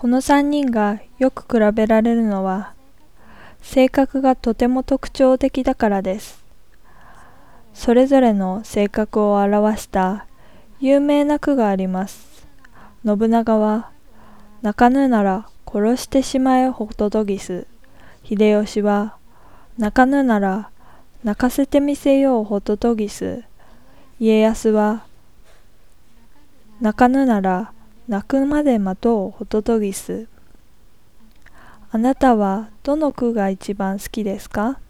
この3人がよく比べられるのは、性格がとても特徴的だからです。それぞれの性格を表した有名な句があります。信長は、泣かぬなら殺してしまえホトトギス。秀吉は、泣かぬなら泣かせてみせようホトトギス。家康は、泣かぬなら泣くまで待とうホトトギス。あなたはどの句が一番好きですか？